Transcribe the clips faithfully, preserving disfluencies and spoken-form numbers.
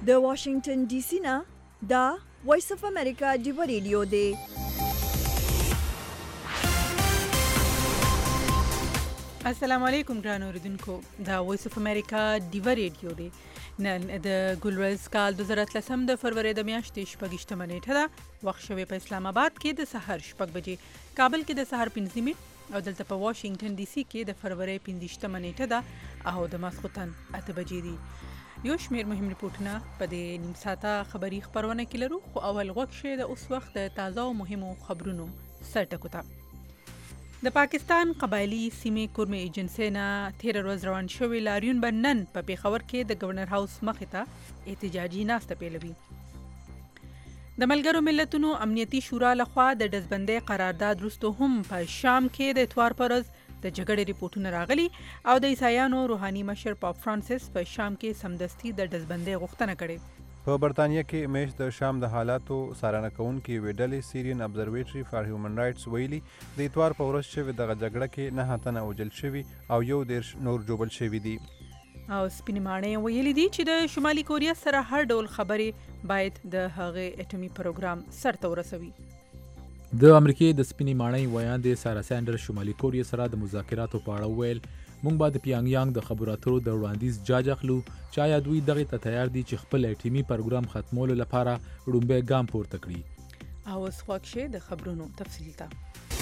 د واشنگټن ډي سي نه دا وایس اف امریکا ډیو ریډیو دی. السلام علیکم ګران اوریدونکو، دا وایس اف امریکا ډیو ریډیو دی. نن د ګلورز کال دوه زره اتلسم د فروری د میاشتې شپږشتمه نیټه ده. وخت شوی په اسلام آباد کې د سحر شپږ بجې، کابل کې د سحر پنځه نیمې او دلته په واشنگټن ډي سي کې د فروری پنځشتمه نیټه ده او د ماسخوتن اته بجې دي. یو شمیر مهم ریپورتونه په دې نیم ساعته خبری خبرونه کې لرو، خو اول وخت شه د اوس وخت د تازه او مهمو خبرونو سرټکو ته. د پاکستان قبایلی سیمې کورمې ایجنسی نه تیر ورځ روان شوی لاریون به نن په پیښور کې د گورنر هاوس مخې ته احتجاجي ناسته پیلوي. د ملګرو ملتونو امنیتي شورا لخوا د ډزبندۍ قرارداد وروسته هم په شام کې د اتوار پر ورځ د جګړې ریپورتونه راغلي او د عیسایانو روحاني مشر پاپ فرانسیس په شام کې سمدستي د ډزبندۍ غوښتنه کړې. په برطانیه کې میش د شام د حالاتو څارنه کوونکي یوې ډلې سیرین ابزرویټري فار هیومن رایټس ویلي د اتوار په ورځ شوې دغه جګړه کې نهه تنه وژل شوي او یو دېرش نور ژوبل شوي دي. او سپینې ماڼۍ ویلي دي چې د شمالي کوریا سره هر ډول خبرې باید د هغې اټومي پروګرام سرته ورسوي. د امریکای د سپینې ماڼۍ ویاندې سارا سینډر شمالي کوریا سره د مذاکراتو په اړه ویل، موږ به د پیانګ یانګ د خبرو اترو د وړاندیز جاج اخلو چې آیا دوی دغې ته تیار دي چې خپل اټومي پروګرام ختمولو لپاره لومړی ګام پورته کړي. او اوس خوښ شه د خبرونو تفصیل ته.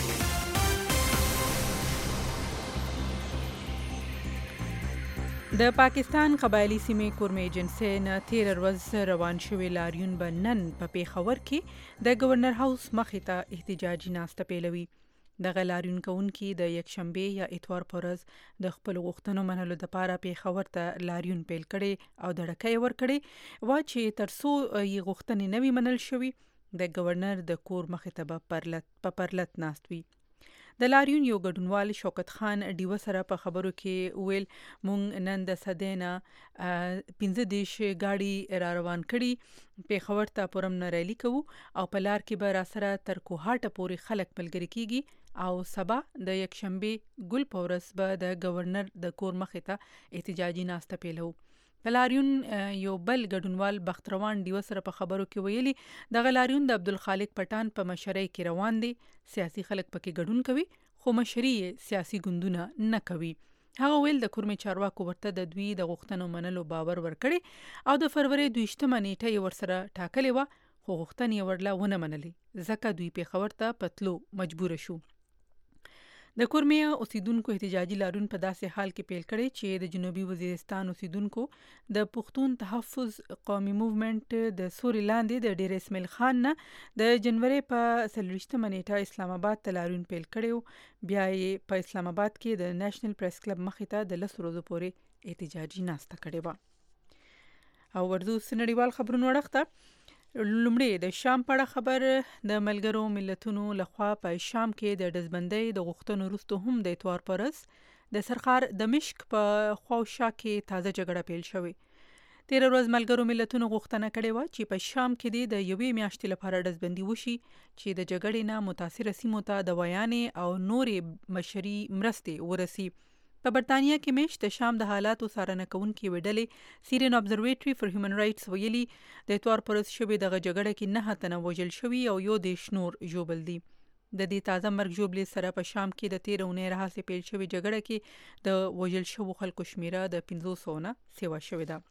د پاکستان قبایلی سیمې کورمې ایجنسی نه تیر ورځ روان شوی لاریون به نن په پیښور کې د گورنر هاوس مخې ته احتجاجي ناسته پیلوي. دغه لاریون کوونکي د یکشنبې یا اتوار په ورځ د خپل غوښتنو منلو لپاره پیښور ته لاریون پیل کړي او دړکه یې ورکړې و چې تر څو یې غوښتنې نه وي منل شوي د گورنر د کور مخې ته به پرلت په پرلت ناست وي. د لاریون یو ګډونوال شوکت خان ډیوه سره په خبرو کې ویل، مونږ نن د سدینا پنځه دیش گاڑی را روان کړي، پیښور ته پرم نه ریلی کوو او په لار کې به را سره تر کوهاټه پورې خلک ملګری کیږي او سبا د یکشنبې ګل په ورځ به د گورنر د کور مخې ته احتجاجي ناسته پیلو. په لاریون یو بل ګډونوال بختروان ډیوه سره په خبرو کې ویلي، دغه لاریون د عبدالخالق پټان په مشرۍ کې روان دی، سیاسي خلک پکې ګډون کوي خو مشري یې سیاسي ګوندونه نه کوي. هغه ویل د کورمې چارواکو ورته د دوی د غوښتنو منلو باور ورکړي او د فروری دویشتمه نیټه یې ورسره ټاکلې وه، خو غوښتنې یې ورله ونه منلې ځکه دوی پیښور ته په تلو مجبوره شو. د کورمې اوسیدونکو احتجاجي لاریون په داسې حال کې پیل کړی چې د جنوبي وزیرستان اوسیدونکو د پښتون تحفظ قومي موومنټ د سوري لاندې د ډیر اسماعیل خان نه د جنوري په څلوېښتمه نیټه اسلام آباد ته لاریون پیل کړی، بیا یې په اسلام آباد کې د نېشنل پریس کلب مخې ته د لسو ورځو پورې احتجاجي ناسته کړې وه. او ورځو نړیوال خبرونو اړخ لومړی د شام په اړه خبر. د ملګرو ملتونو لخوا په شام کې د ډزبندۍ د غوښتنو وروسته هم د اتوار په ورځ د سرخار دمشق په خواوشا کې تازه جګړه پیل شوې. تیر ورځ ملګرو ملتونو غوښتنه کړې وه چې په شام کې د یوې میاشتې لپاره ډزبندي وشي چې د جګړې نه متاثره سیمو ته دوایانې او نورې بشري مرستې ورسي. په برطانیه کې میش د شام د حالاتو څارنه کوونکي یوې ډلې سیرین ابزرویټري فار هیومن رایټس ویلي، د اتوار پر ورځ شوې دغه جګړه کې نهه تنه وژل شوي او یو دېرش نور ژوبل دي. د دې تازه مرګ ژوبلې سره په شام کې د تیر اونۍ راهیسې پیل شوې جګړه کې د وژل شوو خلکو شمیره د پنځو سوو نه سیوا شوې ده.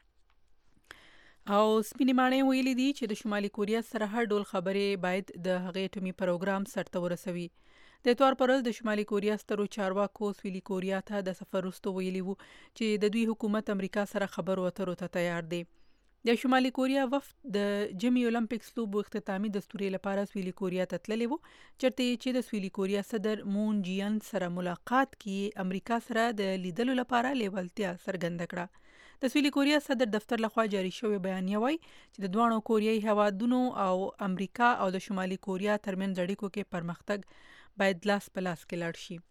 او سپینې ماڼۍ ویلي دي چې د شمالي کوریا سره هر ډول خبرې باید د هغې اټومي پروګرام سرته ورسوي. د اتوار پر ورځ د شمالي کوریا سترو چارواکو سویلي کوریا ته د سفر وروسته ویلي وو چې د دوی حکومت امریکا سره خبرو اترو ته تیار دی. د شمالي کوریا وفد د جمی اولمپکس لوبو اختتامي دستوري لپاره سویلي کوریا ته تللی وو، چرته چې د سویلي کوریا صدر مون جیان سره ملاقات کې امریکا سره د لیدلو لپاره لیوالتیا څرګنده کړه. د سویلي کوریا صدر دفتر لخوا جاری شوی بیانیه وایي چې د دواړو کوریایي هیوادونو او امریکا او د شمالي کوریا ترمنځ اړیکو کې پرمختګ باید لاس په لاس کې لاړ شي.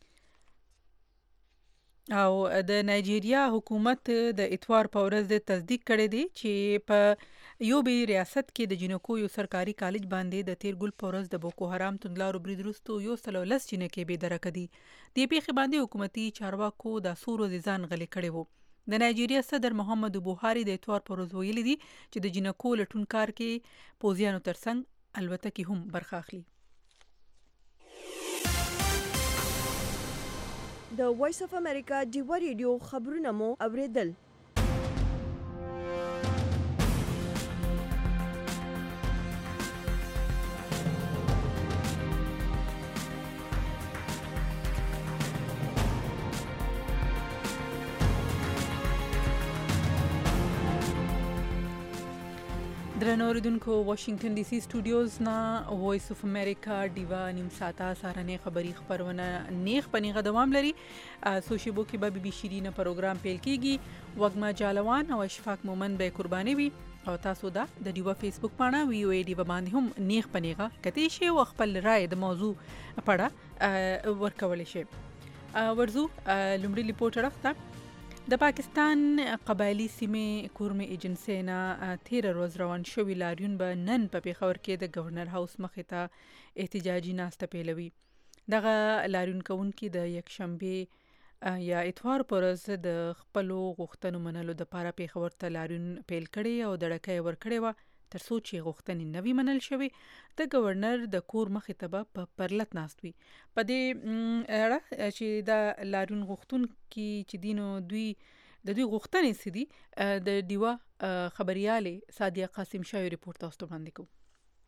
او د نایجیریا حکومت د اتوار په ورځ تصدیق کړی دی چې په یو بی ریاست کې د جنکو یو سرکاري کالج باندې د تیر ګل په ورځ د بوکو حرام توندلارو برید وروسته یو سل او لس جنکې بې درکه دي. دې پیښې باندې حکومتي چارواکو دا څو ورځې ځان غلی کړی وو. د نایجیریا صدر محمد بوهاري د اتوار پر ورځ ویلي دي چې د جنکو لټون کار کې پوځیانو ترڅنګ الوتکې هم برخه اخلي. د وایس اف امریکا ډیوا ریډیو خبرونه مو اوریدل. درنو اوریدونکو، واشنگټن ډي سي سټوډیوز نه وایس اف امریکا ډیوا نیم ساعته سهارنۍ خبری خبرونه نیغ پنیغه دوام لري. سوشیبو کې به بي بي شیرین پروګرام پیل کیږي. وګما جالوان او اشفاق مومن به قرباني وي او تاسو دا د ډیوا فیسبوک پاڼه وی او ای ډیوا باندې هم نیغ پنیغه کتی شي او خپل رائے د موضوع پړه ورکول شي. ورزو لومړی ریپورټ راځه. د پاکستان قبایلی سیمې کورمې ایجنسی نه تیره ورځ روان شوي لاریون به نن په پیښور کې د گورنر هاوس مخې ته احتجاجي ناسته پیلوي. دغه لاریون کوونکي د یکشنبې یا اتوار پر ورځ د خپلو غوښتنو منلو دپاره پیښور ته لاریون پیل کړی او دړکه یې ورکړې وه تر څو چې غوښتنې نه وي منل شوې. د گورنر د کور مخې ته به په پرلت ناست وي. په دې اړه چې د لاریون غوښتونکي چې دي نو دوی د دوی غوښتنې څه دي د ډیوا خبریالې سادیه قاسم شاه ریپورټ تاسو ته وړاندې کوو.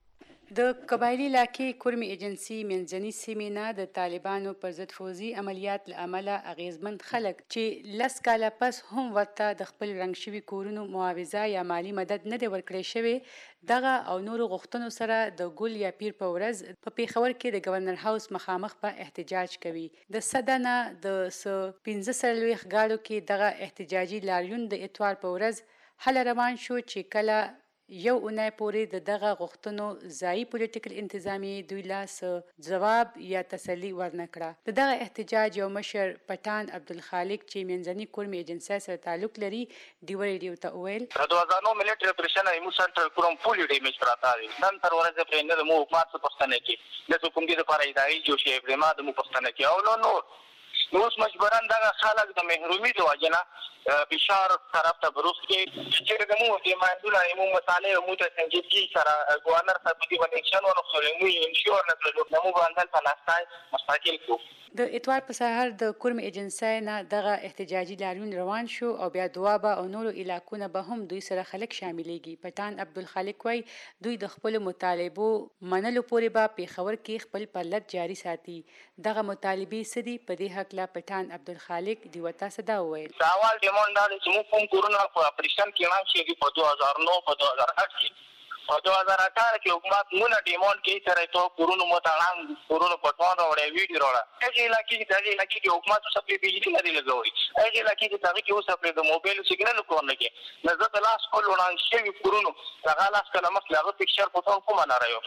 د قبایلی علاقې کورمې ایجنسی منځني سیمې نه د طالبانو پر ضد فوزي عملیات له امله اغیزمند خلک چې لس کاله پس هم ورته د خپل رنګ شوي کورونو معاوضه یا مالی مدد نه دی ورکړی شوی، دغه او نورو غوښتنو سره د ګل یا پیر په ورځ په پیښور کې د گورنر هاوس مخامخ په احتجاج کوي. د سده نه د پنځه څلوېښت ګاړو کې دغه احتجاجي لاریون د اتوار په ورځ هله روان شو چې کله یو اونۍ پورې د دغه غوښتنو ځایي پولیټیکل انتظامیې دوی لاس ځواب یا تسلي ورنه کړه. د دغه احتجاج یو مشر پټان عبدالخالق چې منځني کورمې ایجنسی سره تعلق لري ډیوا ریډیو ته وویل د وزانو ملټری اپریشن ایمو سنټر کوم فول ډیمیج پراته دي. نن تر ورځې پرې نه د مو حکومت څخه پښتنه کې د حکومت لپاره اداري جوړ شي پرما د مو پښتنه کې او نو نور نو اوس مجبوران دغه خلک د محرومي د وجنه بشار طرف ته بروس کې چې موږ د ماندولا ایمو مطالعه مو ته څنګه سره ګورنر صاحب دی باندې اکشن ورکړو مو انشور نه کړو نو باندې پلاستای مستقل کو. د اتوار په سهار د کورمې ایجنسی نه دغه احتجاجي لاریون روان شو او بیا دوابه او نورو علاقونه به هم دوی سره خلک شاملېږي. پټان عبدالخالق وای دوی د خپل مطالبو منلو پورې به پیښور کې خپل پرلت جاری ساتي. دغه مطالبې څه دي په دې هکله پټان عبدالخالق دیوه ته څه دا وویل. سوال ډیمانډ دا چې موږ کوم کورونه په اپریشن کې نه شي په دوه هزار نو په دوه هزار اته کې په دوه هزار اته کې حکومت مونږ ډیمانډ کې ترې ته کورونو متعلق کورونو پټوان راوړې ویډیو راوړه هغه علاقې کې دغه علاقې کې حکومت څه په بجلی نه دی لګوي هغه علاقې کې دغه کې اوس په د موبایل سیګنال کورونه کې نظر د لاس کول وړاندې شوی کورونو هغه لاس کله مخ هغه پکچر پټون کوم نه رايو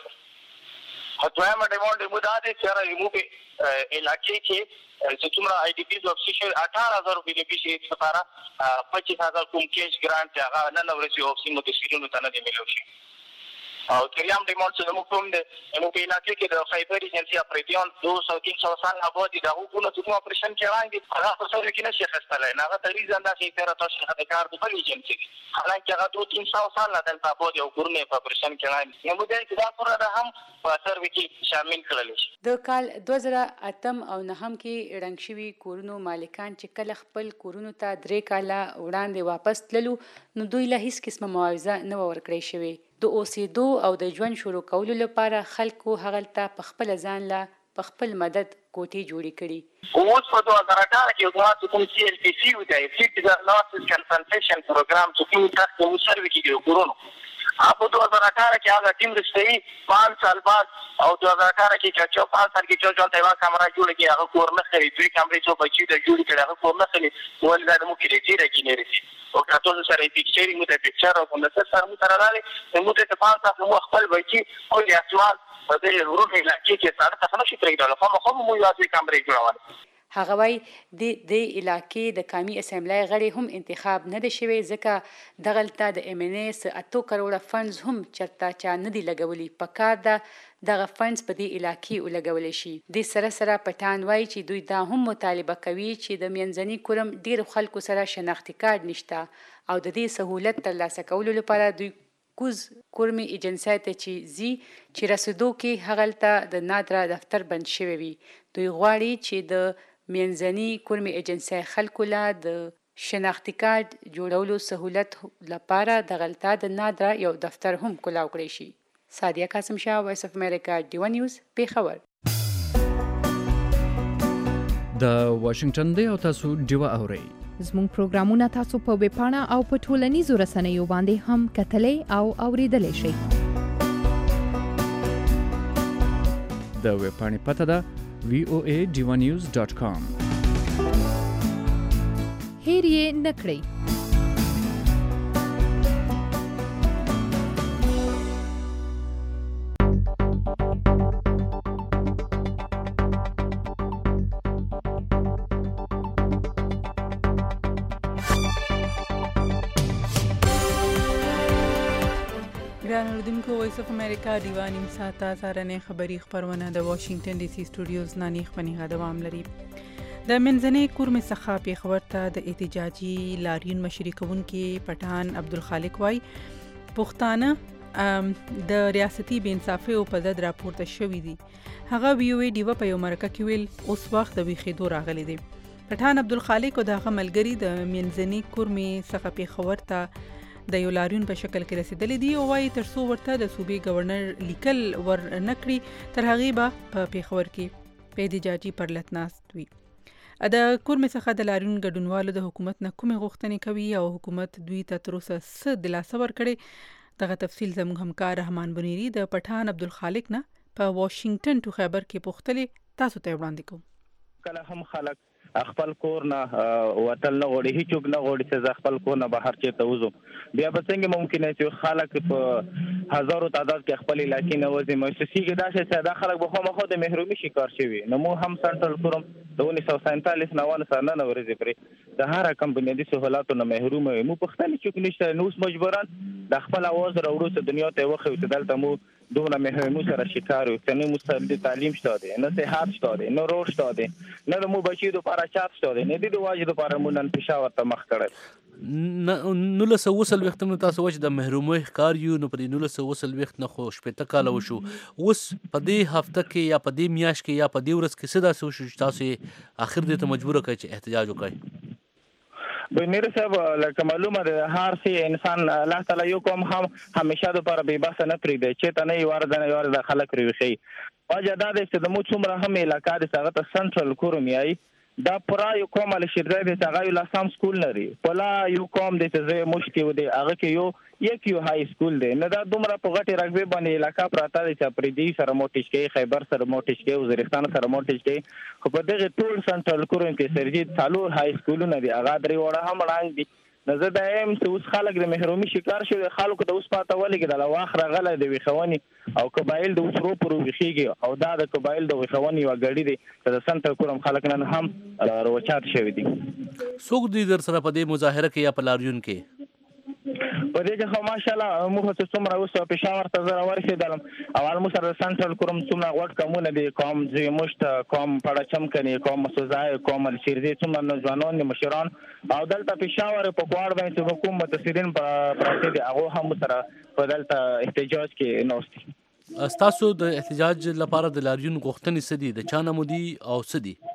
هڅه ما ډیمانډ مو دا دي چې راځي مو په علاقې کې چې څومره آی ډي پیز افیشل اٹھارہ هزار روپۍ د پیسې لپاره پچیس هزار کوم کیش ګرانټ هغه نه نورسي او سیمو د سیرونو ته نه دی ملو شي او تریام ډیمانډ چې موږ کوم د مو په علاقې کې د خیبر ایجنسی اپریټیون دو سو تین سو سال آبادی د حکومت کوم اپریشن کې راځي هغه په سر کې نشي خستلای نه هغه تریز انده چې تر تاسو هغه کار د بل ایجنسی حالانکه هغه دو تین سو سال نه د آبادی او کورنۍ په اپریشن کې راځي نو موږ د دا پوره هم په سر کې شامل کړل شي. د کال دوه زره اتم او نهم کې رنګ شوي کورونو مالکان چې کله خپل کورونو ته درې کاله وړاندې واپس تللو نو دوی له هیڅ قسمه معاوضه نه ورکړی شوی. د اوسېدو او د ژوند شروع کولو لپاره خلکو هغلته په خپل ځان له په خپل مدد کوټې جوړې کړي. اوس په دوه هزار اته کې حکومت کوم سی ال پی سی وځي فیکس لاسز کمپنسیشن پروګرام چې کوم تاسو مو سروي کیږي کورونو په دوه هزار اته کې هغه ټیم رسېږي پانچ سال بعد او دوه هزار اته کې چې پانچ سال کې چې ځان ته کیمرا جوړ کړي هغه کور نه خري دوی کیمرې څو بچي د جوړ کړي هغه کور نه خري ولدا مو کې لري چې نه رسي او تاسو سره پکچر مو ته پکچر او کوم څه سره مو سره راځي مو ته پانچ سال مو خپل بچي او یا سوال په دې ورو کې لکه چې سره تاسو نشي پرېږدل خو مو مو یو ځای کیمرې جوړول. هغه وايي د د علاقې د قومي اسمبلی غړي هم انتخاب نه دی شوی ځکه دغلته د ایم ان ای اتو کروڑه فنډز هم چرته چا نه دی لګولي پکار ده دغه فنډز په دې علاقې ولګول شي د سره سره پټان وايي چې دوی دا هم مطالبه کوي چې د منځني کورم ډیر خلکو سره شناختی کارت نشته او د دې سہولت ترلاسه کولو لپاره دوی کوز کورمي ایجنسی ته چې زی چې رسیدو کې هغلته د نادرا دفتر بند شوی وي دوی غواړي چې د منځني کورمي ایجنسی خلکو لا د شناختی کارت جوړولو سہولت لپاره دغلته د نادرا یو دفتر هم کولاو کړی شي. سادیه قاسم شاه، وایس اف امریکا، ډیوا نیوز، پیښور. د واشنگټن دی او تاسو ډیوا اورئ. زموږ پروګرامونه تاسو په ویب پاڼه او په ټولنیزو رسنیو باندې هم کتلای او اوریدلای شئ. د ویب پاڼې پته ده وی او ای ډیوا نیوز ډاٹ کام. هیر یې نکړئ. ګران اوریدونکو، وایس اف امریکا ډیوا نیم ساعته سهارنۍ خبري خپرونه د واشنگټن ډي سي سټوډیوز نه نیخ پنیغه دوام لري. د منځنۍ کورمې څخه پیښور ته د احتجاجي لاریون مشري کوونکي پټان عبدالخالق وای پښتانه د ریاستي بې انصافۍ په ضد راپورته شوي دي. هغه وی او ای ډیوا په یو مرکه کې ویل اوس وخت د ویښېدو راغلی دی. پټان عبدالخالق او د هغه ملګري د منځنۍ کورمې څخه پیښور ته د یو لاریون په شکل کې رسیدلی دي او وايي تر څو ورته د صوبې گورنر لیکل ور نکړي تر هغې به په پیښور کې په احتجاجي پرلت ناست وي. د کورمې څخه د لاریون ګډونوالو د حکومت نه کومې غوښتنې کوي او حکومت دوی ته تر اوسه څه دلاسه ورکړې، دغه تفصیل زموږ همکار رحمان بنيري د پټان عبدالخالق نه په واشنگټن ټو خیبر کې پوښتلې، تاسو ته وړاندې کوم. کله هم خلک خپل کور نه وتل نه غوړي، هیڅوک نه غوړي چې خپل کور نه بهر چیرته وځو. بیا به څنګه ممکن چې خلک په هزارو تعداد کې خپل علاقې نه وځي. مؤسسې دا چې دا خلک به خامخا د محرومي شکار شوي. نو مو هم سنټرل کورم د انیس سو سینتالیس نه ونه سره نه ورځي پرې د هر کم بنیادي سہولاتو نه محروم وي. مو پښتني چې نشته نو مجبوران د خپل आवाज راوړو چې دنیا ته وخت چې دلته مو دومره محرومي سره شکار یو. چې نو مستقل تعلیم شته دي، نه صحت شته دي، نه روډ شته دي، نه مو بچي د لپاره چات شته دي، نه د واجب لپاره مو نن پېښور ته مخ کړل. نو له سوسل وخت نو تاسو وجه د محرومي ښکار یو نو په نو له سوسل وخت نه خو شپته کال وشو. اوس په دې هفته کې یا په دې میاش کې یا په دې ورځ کې څه داسې وشو تاسو اخر دې ته مجبور کړئ چې احتجاج وکړئ؟ بنیر صاحب لکه معلومه ده هر سی انسان الله تعالی یو کوم هم همیشه د پر به بس نه پری دی چې ته نه یوار د یوار د خلک ریخي. واجه دا د چې د مو څومره هم علاقې د څنګه سنټرل کورمیای دا پرا یو کوم ال شیرځای د څنګه یو لاسام سکول لري. پلا یو کوم د چې مشکل دی هغه کې یو یک یو های سکول دی. نه دا دومره په غټي رګبه باندې علاقې پراته دي چې پرې دی سره موټیش کې خیبر سره موټیش کې وزیرستان سره موټیش کې خو په دغه ټول سنټرل کورم کې سرجیت څالور های سکولونه دي. هغه درې وړه هم وړاندې دي. نظر دا ایم چې اوس خلک د محرومي شکار شو. خلکو د اوس پاته ولې کې د واخره غله د ویخونی او قبایل د اوس رو پرو ویخيږي او دا د قبایل د ویخونی وګړي دي چې د سنټر کورم خلک نن هم روچات شوی دي. څوک دي در سره په دې مظاهره کې یا په لاریون کې؟ په دې کې خو ماشاءالله موږ څه څومره اوس په پېښور ته زره ورسېدلم او مو سره سنټرل کورم څومره غوټ کومونه دي کوم چې مشت کوم پړه چمکني کوم سوزای کوم شیرزي څومره ځوانان مشران او دلته پېښور په کوړ باندې حکومت متسیدین پراته دي هغه هم سره په دلته احتجاج کې نوستي. تاسو د احتجاج لپاره د لاریون غوښتنې څه دي؟ د چا نه مو دي او څه دي؟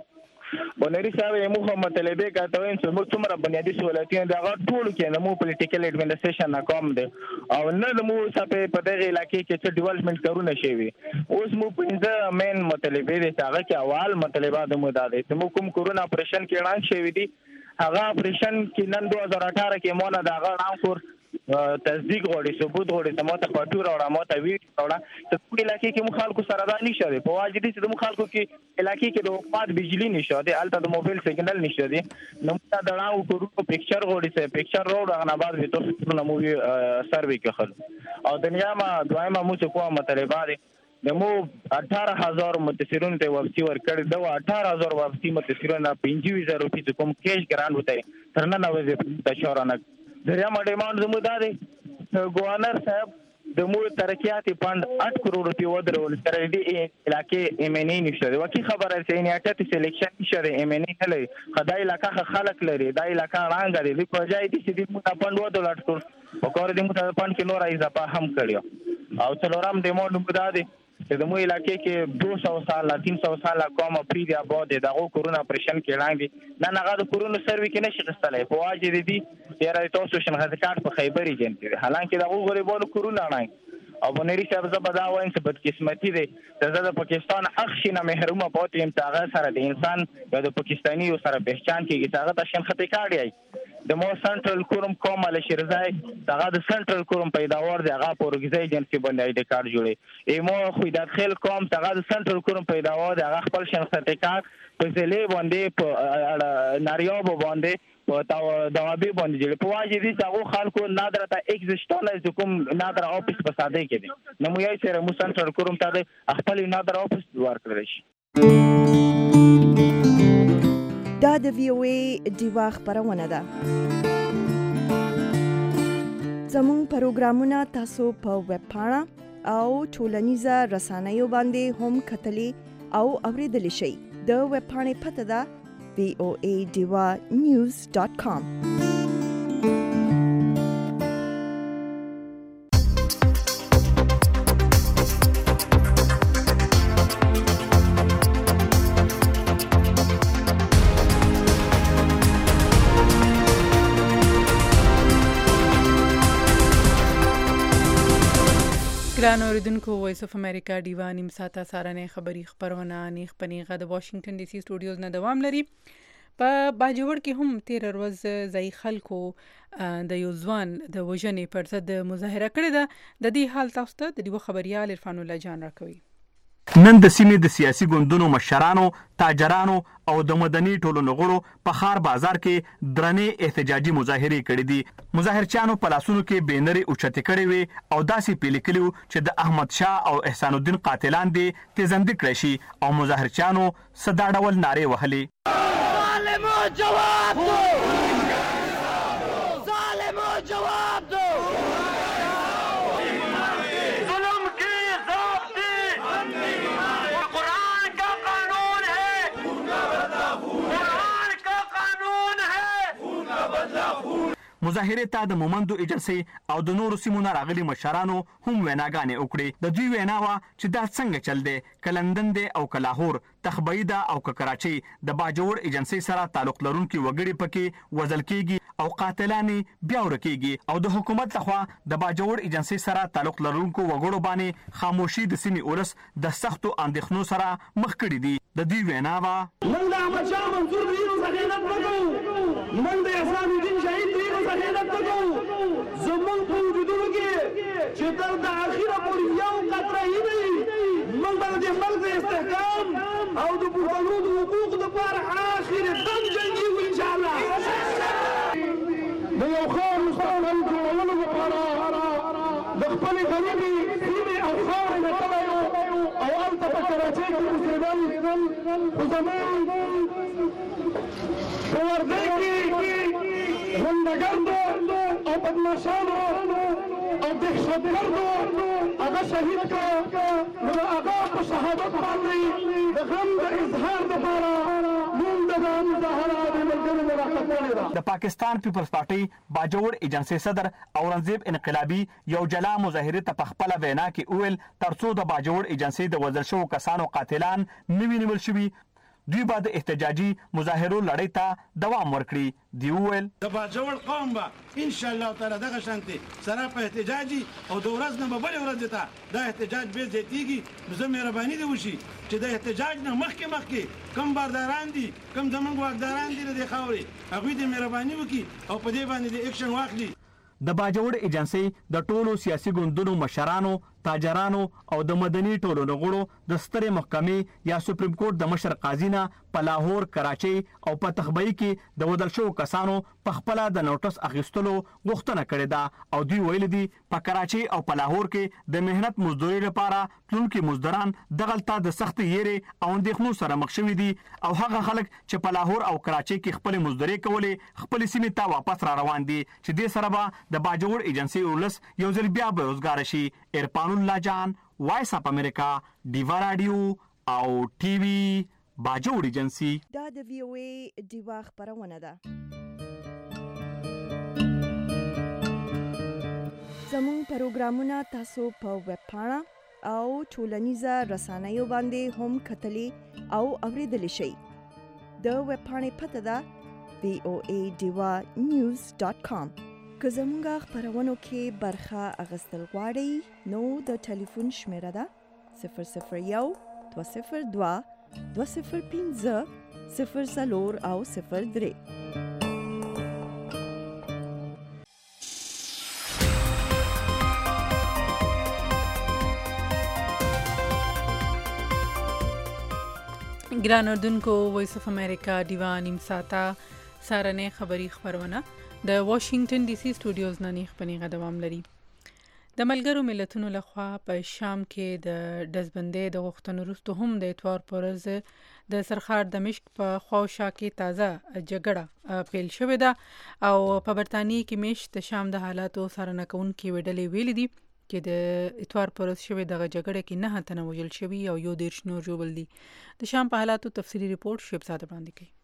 بنری صاحب مو هم مطلبه کاته وین چې موږ څومره بنیادی سہولتونه دا ټول کې نه مو پولیټیکل ایڈمنسټریشن ناکام دي او نه مو صاحب په دغه علاقې کې چې ډیولپمنٹ کارونه شوي. اوس مو پنځه مین مطلبه دي هغه کې اول مطلبه د مو دا دي چې مو کوم کورونا اپریشن کې اعلان شوی دي هغه اپریشن کې نن دوه هزار اठारह کې مونږ دا غړان کور تصدیق غوړي ثبوت غوړي سمته فاتوره او ماته وی وړه ته په علاقې کې مخالکو سره دا نشته دی. په واجب دي چې د مخالکو کې علاقې کې د حکومت بجلی نشته دی، الته د موبایل سیګنل نشته دی. نو دا دراو کورو پکچر غوړي سه پکچر روډ هغه بعد به تاسو نو مو سروي کې خل او دنیا ما دویمه مو څه کومه مطلبه دي د مو اठारह هزار متاثرون ته واپسی ورکړ د اठारह هزار واپسی متاثرون پنځه ویزه روپی کوم کیش ګران وته تر نه نوځي تشورانه دریا مډه مان زمو داري گورنر صاحب د مو ترقیاتی فند आठ کروڑ روپی ودرول تر دې علاقې ایم ان ای نشته وکي خبره چې نه اټه سلیکشن نشته ایم ان ای نه خدای علاقه خلک لري دا علاقه رانګ لري په ځای دي چې د مو فند ودرول اټ کروڑ او کور دې مو فند کې نور اضافه هم کړیو او څلورم د مو نو دادي چې د مو علاقې کې دو سو سال تین سو سال قوم پری دی آباد دغه کورونا اپریشن کې لاندې نه نه د کورونا سروي کې نشي غستلای په واجب دي ډیر تاسو شنه غزکار په خیبر ایجنټ دی حالانکه دغه غریبانو کورونا نه او بنری صاحب زبدا وایم چې بدقسمتي دی د پاکستان اخشینه محروم پاتې امتیاز سره د انسان یا د پاکستانی سره پہچان کې هغه تشن خطي کاړي د مو سنټرل کوروم کوم ال شرزای دغه د سنټرل کوروم پیداوار دی هغه پروګزي ایجنسی باندې آی ډی کارت جوړي ایمو خو د خل کوم دغه د سنټرل کوروم پیداوار دی هغه خپل شناختی کارت په ځلې باندې په ناریوب باندې او دا دوابي باندې جوړ په واجب دي چې هغه خلکو نادرته ایگزیسټول کوم نادر اپس په ساده کې دي نو مو یې سره مو سنټرل کوروم ته خپل نادر اپس ورکړل شي دا د وی او ای دیوا خبرونه ده زموږ پروګرامونه تاسو په ویب پاڼه او ټولنیزه رسنیو باندې هم کتلی او اوریدلی شئ د ویب پاڼې پته ده وی او ای دیوا نیوز ډاٹ کام ګران اوریدونکو وایس اف امریکا ډیوا نیم ساعته سارنه خبری خبرونه نیخ پنیغه د واشنگټن ډي سي سټوډیوز نه دوام لري په باجوړ کې هم تیر ورځ ځای خلکو د یو ځوان د وژنې پر ضد مظاهره کړې ده د دې حال تاسو ته د دیو خبريال عرفان الله جان راکوي نن د سیمې د سیاسي ګوندونو مشرانو تاجرانو او د مدني ټولنو غړو په خار بازار کې درنې احتجاجي مظاهرې کړې دي مظاهرچیانو په لاسونو کې بینرې اوچتې کړې وي او داسې پیل کړي چې د احمد شاه او احسان الدین قاتلان دي تیزندې کړی شي او مظاهرچیانو صدا ډول نارې وهلې ظالمو جواب دو ظالمو جواب دو مظاهره ته د مومندو ایجنسی او د نورو سیمونو راغلي مشرانو هم ویناګانې وکړي د دوی وینا وا چې دا څنګه چل دی ک لندن دی او ک لاهور تخبیده او ک کراچي د باجوړ ایجنسی سره تعلق لرونکي وګړي پکې وزل کیږي او قاتلانی بیا ورکیږي او د حکومت لخوا د باجوړ ایجنسی سره تعلق لرونکو وګړو باندې خاموشي د سیمې اورس د سختو اندېښنو سره مخ کړي دي د دوی وینا وا موږ د احمد شاه منصور ویرو څخه وکړو موږ د احسان الدین شهید ویرو څخه وکړو زموږ په وجودونو کې چې تر د اخیره پورې یو قطره یې نه موږ به د ملک د استحکام او د پښتنو د حقوقو لپاره اخر دم جنګي ان شاء الله د یو ښه مستقبل جوړولو لپاره د خپل غریبي سیمې او خاورې نه تللی او هلته په کراچۍ کې اوسېدل خو زموږ په وردۍ کې غونډګردو او بدماشانو او دهشتګردو هغه شهید کړه نو د هغه په شهادت باندې د غم د اظهار دپاره موږ دغه مظاهره د ملګرو ملاقات کړې ده د پاکستان پیپلز پارټۍ باجوړ ایجنسی صدر اورنګزیب انقلابي یو جلا مظاهرې ته په خپله وینا کې وویل تر څو د باجوړ ایجنسی د وژل شوو کسانو قاتلان نه وي نیول شوي دوی به د احتجاجي مظاهرو لړۍ ته دوام ورکړي دی وویل د باجوړ قوم به ان شاء الله تعالی دغه شانتي سره په احتجاجي او د ورځ نه به بلې ورځې ته دا احتجاج بیا زیاتېږي نو زه مهرباني دې وشي چې د احتجاج نه مخکې مخکې کم بارداران دي کم زموږ واکداران دي د دې خاورې هغوی دې مهرباني وکړي او په دې باندې د ایکشن واخلي د باجوړ ایجنسی د ټولو سیاسي ګوندونو مشرانو تاجرانو او د مدني ټولنو غړو د سترې محکمې یا سپریم کورټ د مشر قاضي نه په لاهور، کراچۍ او په تخبئی کې د ودل شوو کسانو په خپله د نوټس اخیستلو غوښتنه کړې ده او دوی ویلي دي په کراچۍ او په لاهور کې د مهنت مزدوري لپاره تلونکي مزدوران دغلته د سختې یېرې او اندېښنو سره مخ شوي دي او هغه خلک چې په لاهور او کراچۍ کې خپلې مزدورۍ کولې خپلې سیمې ته واپس را روان دي چې دې سره به د باجوړ ایجنسۍ ولس یو ځل بیا بېروزګاره شي. ارفان الله جان، وایس اپ امریکا، ډیوا راډیو او ټي وي، باجوړ ایجنسي. دا د وی او ای ډیوا خبرونه ده. زموږ پروګرامونه تاسو په ویب پاڼه او ټولنیزه رسنیو باندې هم کتلی او اوریدلی شئ. د ویب پاڼې پته ده وی او ای ډیوا نیوز ډاټ کام. که زمونږ خپرونو کې برخه اخیستل غواړئ نو د ټلیفون شمیره ده صفر صفر یو دوه صفر دوه دوه صفر پنځه صفر څلور او صفر درې. ګران اردوونکو، وایس اف امریکا ډیوا نیم ساعته سارنې خبری خبرونه د واشنگټن ډي سي سټوډیوز نه نیخ پنیغه دوام لري. د ملګرو ملتونو لخوا په شام کې د ډزبندۍ د غوښتنو وروسته هم د اتوار په ورځ د سرخار دمشق په خواوشا کې تازه جګړه پیل شوې ده او په برطانیې کې میشت د شام د حالاتو څارنه کوونکي ډلې ویلي دي چې د اتوار پر ورځ شوې دغه جګړه کې نه تنه وژل شوي او یو دېرش نور ژوبل دي. د شام په حالاتو تفصیلي ریپورت شیب ساده وړاندې کوي.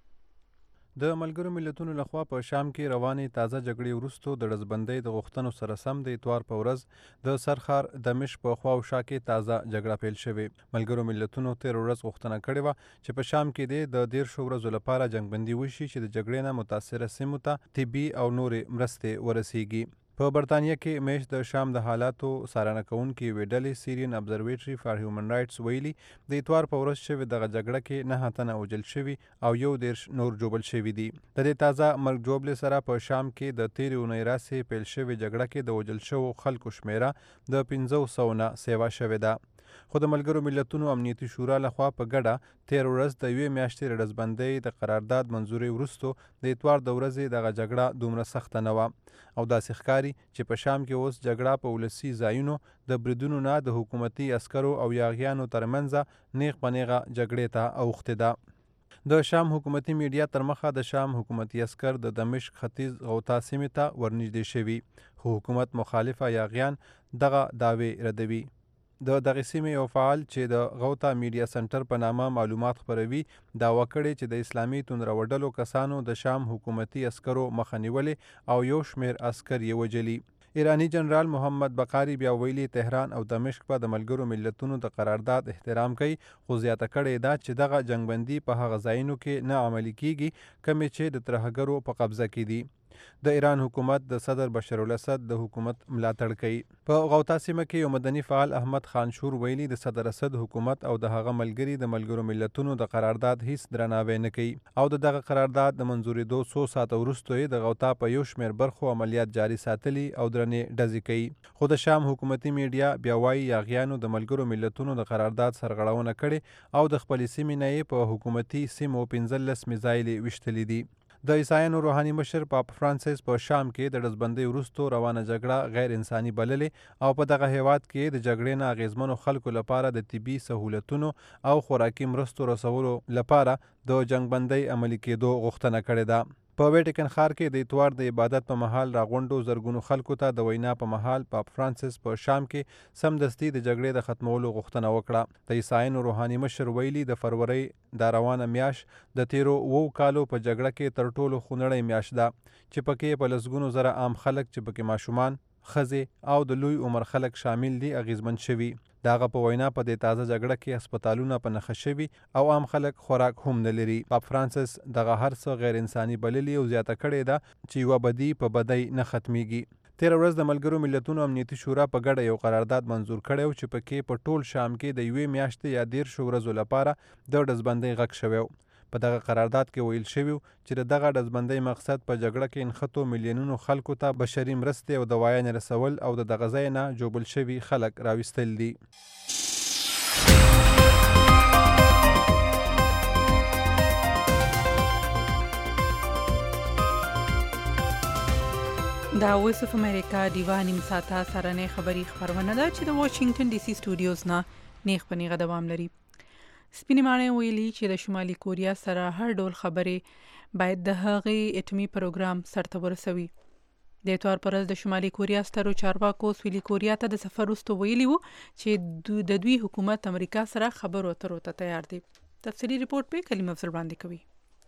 د ملګرو ملتونو لخوا په شام کې روانې تازه جګړې وروسته د ډزبندۍ د غوښتنو سره سم د اتوار په ورځ د سرخار دمشق په خواوشا کې تازه جګړه پیل شوې. ملګرو ملتونو تېره ورځ غوښتنه کړې وه چې په شام کې د دېرشو ورځو لپاره جنګبندي وشي چې د جګړې نه متاثره سیمو ته طبي او نورې مرستې ورسیږي. په برطانیه کې میش د شام د حالاتو څارنه کوونکي یوې ډلې سیرین ابزرویټري فار هیومن رایټس ویلي د اتوار په ورځ شوې دغه جګړه کې نهه تنه وژل شوي او یو دېرش نور ژوبل شوي دي. د دې تازه مرګ ژوبلې سره په شام کې د تېرې اونۍ راسې پیل شوې جګړه کې د وژل شوو خلکو شمیره د پنځه سوو نه سیوا شوې ده. خو د ملګرو ملتونو امنیتي شورا لخوا په ګډه تېره ورځ د یوې میاشتې ډزبندۍ د قرارداد منظورۍ وروسته د اتوار د ورځې دغه جګړه دومره سخته نه وه او داسې ښکاري چې په شام کې اوس جګړه په ولسي ځایونو د بریدونو نه د حکومتي عسکرو او یاغیانو ترمنځه نیغ په نیغه جګړې ته اوښتې ده. د شام حکومتي میډیا تر مخه د شام حکومتي عسکر د دمشق ختیځ غوطا سیمې ته ورنږدې شوي خو حکومت مخالفه یاغیان دغه دعوې ردوي. د دغې سیمې یو فعال چې د غوطا میډیا سنټر په نامه معلومات خپروي دعوه کړې چې د اسلامي توندروډلو کسانو د شام حکومتي عسکرو مخه نیولې او یو شمیر عسکر یې وژلي. ایرانی جنرال محمد بقاری بیا ویلي تهران او دمشق په د ملګرو ملتونو د قرارداد احترام کوي خو زیاته کړې ده چې دغه جنګبندي په هغه ځایونو کې نه عملي کیږي کومې چې د ترهګرو په قبضه کې دي. د ایران حکومت د صدر بشار الاسد د حکومت ملاتړ کوي. په غوطا سیمه کې یو مدني فعال احمد خانشور ویلي د صدر اسد حکومت او د هغه ملګري د ملګرو ملتونو د قرارداد هیڅ درناوی نه کوي او د دغه قرارداد د منظورېدو څو ساعته وروسته یې د غوطا په یو شمېر برخو عملیات جاري ساتلي او درنې ډزې کوي. خو د شام حکومتي میډیا بیا وایي یاغیانو د ملګرو ملتونو د قرارداد سرغړونه کړې او د خپلې سیمې نه یې په حکومتي سیمو پنځلس میزایلې ویشتلي دي. د عیسایانو روحاني مشر پاپ فرانسیس په شام کې د ډزبندۍ وروسته روانه جګړه غیر انساني بللې او په دغه هیواد کې د جګړې نه اغیزمنو خلکو لپاره د طبي سهولتونو او خوراکي مرستو رسولو لپاره د جنګبندۍ عملي کېدو غوښتنه کړې ده. په ویټیکن ښار کې د اتوار د عبادت په مهال راغونډو زرګونو خلکو ته د وینا په مهال پاپ فرانسیس په شام کې سمدستي د جګړې د ختمولو غوښتنه وکړه. د عیسایانو روحاني مشر ویلي د فروری دا روانه میاشت د تیرو اوو کالو په جګړه کې تر ټولو خونړۍ میاشت ده چې پکې په لسګونو زره عام خلک چې پکې ماشومان، ښځې او د لوی عمر خلک شامل دي اغیزمن شوي. د هغه په وینا په دې تازه جګړه کې هسپتالونه په نښه شوي او عام خلک خوراک هم نه لري. پاپ فرانسیس دغه هر څه غیر انساني بللي او زیاته کړې ده چې یوه بدي په بدۍ نه ختمیږي. تېره ورځ د ملګرو ملتونو امنیتي شورا په ګډه یو قرارداد منظور کړی و چې پکې په ټول شام کې د یوې میاشتې یا دېرشو ورځو لپاره د ډزبندۍ غږ شوی و. په دغه قرارداد کې ویل شوي چې د دغه ډزبندۍ مقصد په جګړه کې نښتو میلیونونو خلکو ته بشري مرستې او دوايانې رسول او د دغه ځای نه جوبل شوي خلک راویستل دي. دا وایس اف امریکا دیوا نیم ساعته سرنې خبری خبرونه ده چې د واشنگټن ډي سي سټوډیوز نه نیغ په نیغه دوام لري. سپینې ماڼۍ ویلي چې د شمالي کوریا سره هر ډول خبرې باید د هغې اټومي پروګرام سرته ورسوي. د اتوار پر ورځ د شمالي کوریا سترو چارواکو سویلي کوریا ته د سفر وروسته ویلي وو چې د دوی حکومت امریکا سره خبرو اترو ته تیار دی. تفصیلي ریپورت په کلمه افضل باندې کوي.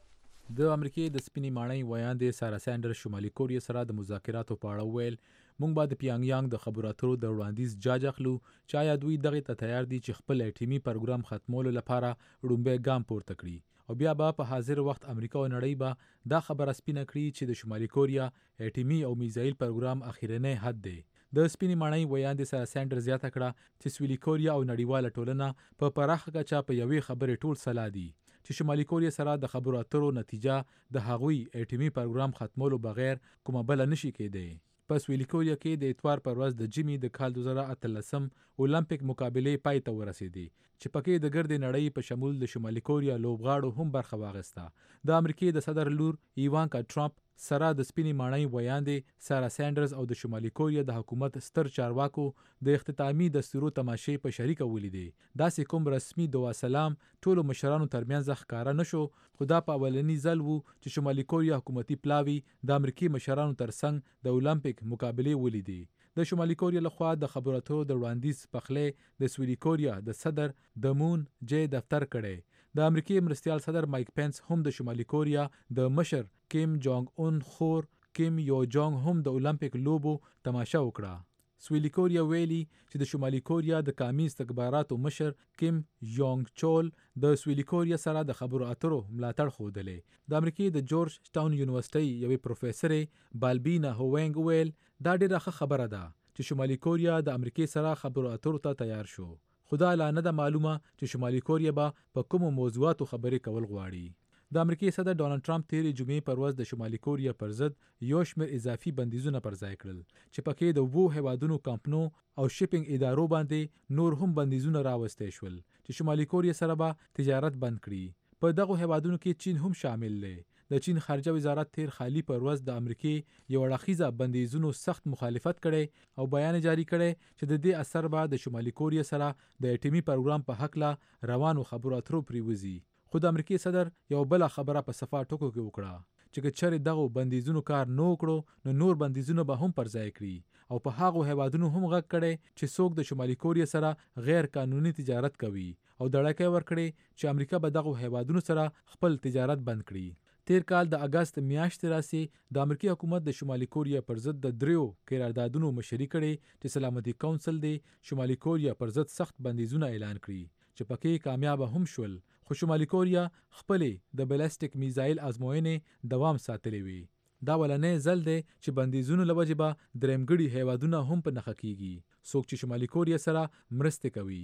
د امریکای د سپینې ماڼۍ ویاندې سارا سینډر شمالي کوریا سره د مذاکراتو په اړه ویل مونږ به د پیانګ یانګ د خبرو اترو د وړاندیز جاج اخلو چې آیا دوی دغې ته تیار دي چې خپل اټومي پروګرام ختمولو لپاره لومړی ګام پورته کړي او بیا به په حاضر وخت امریکا او نړۍ به دا خبره سپینه کړي چې د شمالي کوریا اټومي او میزایل پروګرام اخیرنی حد دی. د سپینې ماڼۍ ویاندې سارا سینډر زیاته کړه چې سویلي کوریا او نړیواله ټولنه په پراخه کچه په یوې خبرې ټول سلا دي چې شمالي کوریا سره د خبرو اترو نتیجه د هغوی اټومي پروګرام ختمولو بغیر کومه بله نشي کېدی. په سویلي کوریا کې د اتوار پر ورځ د جیمي د کال دوه زره اتلسم اولمپیک مقابلې پای ته ورسېدې چې پکې د ګردې نړۍ په شمول د شمالي کوریا لوبغاړو هم برخه واخیسته. د امریکې د صدر لور ایوانکا ټرمپ سره د سپینې ماڼۍ ویاندې سارا سینډرز او د شمالي کوریا د حکومت ستر چارواکو د اختتامي دستورو تماشې په شریکه ولیدې. داسې کوم رسمي دعا سلام ټولو مشرانو ترمنځ ښکاره نشو خو دا په اولني ځل وو چې شمالي کوریا حکومتي پلاوي د امریکې مشرانو ترڅنګ د اولمپیک مقابلې ولیدې. د شمالي کوریا لخوا د خبرو اترو د وړاندیز پخلی د سویلي کوریا د صدر د مون جې دفتر کړی. د امریکای مرستیال صدر مایک پینس هم د شمالي کوریا د مشر کیم جونګ اون خور کیم یو جونګ هم د اولمپیک لوبو تماشا وکړه. سویلي کوریا ویلي چې د شمالي کوریا د قومي استخباراتو مشر کیم یونګ چول د سویلي کوریا سره د خبرو اترو ملاتړ ښودلی. د امریکای د جورج ټاون یونیورسيټي یوې پروفیسورې بالبینا هوینګ ویل دا ډیره ښه خبره ده چې شمالي کوریا د امریکای سره خبرو اترو ته تیار شو. خدا لا نه ده معلومه چې شمالي کوریا به په کومو موضوعاتو خبرې کول غواړي. د امریکای صدر ډونالد ټرمپ تیرې جمعې پر ورځ د شمالي کوریا پر ضد یو شمېر اضافي بندیزونه پر ځای کړل چې پکې د وو هیوادونو کمپنو او شپینګ ادارو باندې نور هم بندیزونه راوستي شول چې شمالي کوریا سره به تجارت بند کړي. په دغه هیوادونو کې چین هم شامل دی. د چین خارجه وزارت تیر خالی پر ورځ د امریکای یو اړخیزه بندیزونو سخت مخالفت کړي او بیان جاری کړي چې د دې اثر به د شمالي کوریا سره د اټومي پروګرام په حق لا روانو خبرو اترو پریوزي. خو د امریکای صدر یو بل خبره په صفا ټکو کې وکړه چې که چېرې دغه بندیزونو کار نه وکړو نو نور بندیزونه به هم پر ځای کړي او په هغو هیوادونو هم غږ کړي چې څوک د شمالي کوریا سره غیر قانوني تجارت کوي او دړکې ورکړي چې امریکا به دغه هیوادونو سره خپل تجارت بند کړي. تیر کال د اگست میاشتې راسي د امریکای حکومت د شمالي کوریا پر ضد د دریو قراردادونو مشري کړي چې سلامتي کونسل دی شمالي کوریا پر ضد سخت بندیزونه اعلان کړي چې پکې کامیاب هم شول. خو شمالي کوریا خپل د بالستیک میزایل ازموینې دوام ساتلې وي. دا ولنې ځل دی چې بندیزونو لوجې به درېمګړي هیوادونه هم په نښه کیږي څوک چې شمالي کوریا سره مرسته کوي.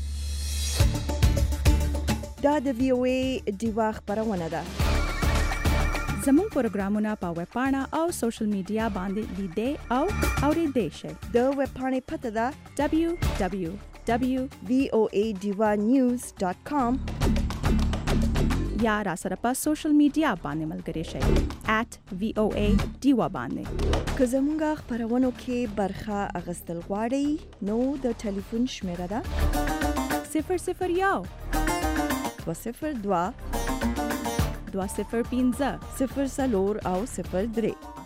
دا د وی او ای دیوا خبرونه ده. زموږ پروګرامونه په ویب پاڼه او سوشل میډیا باندې لیدئ او اوریدئ شئ. د ویب پاڼې پته ده دبلیو دبلیو دبلیو ډاٹ وی او ای دیوا نیوز ډاټ کام یا را سره په سوشل میډیا باندې ملګري شئ ایٹ وی او ای دیوا باندې. که زموږ خبرونو کې برخه اخیستل غواړئ نو د ټلیفون شمیره ده صفر صفر یو دوه صفر دوه دوه صفر پنځه صفر څلور او صفر درې.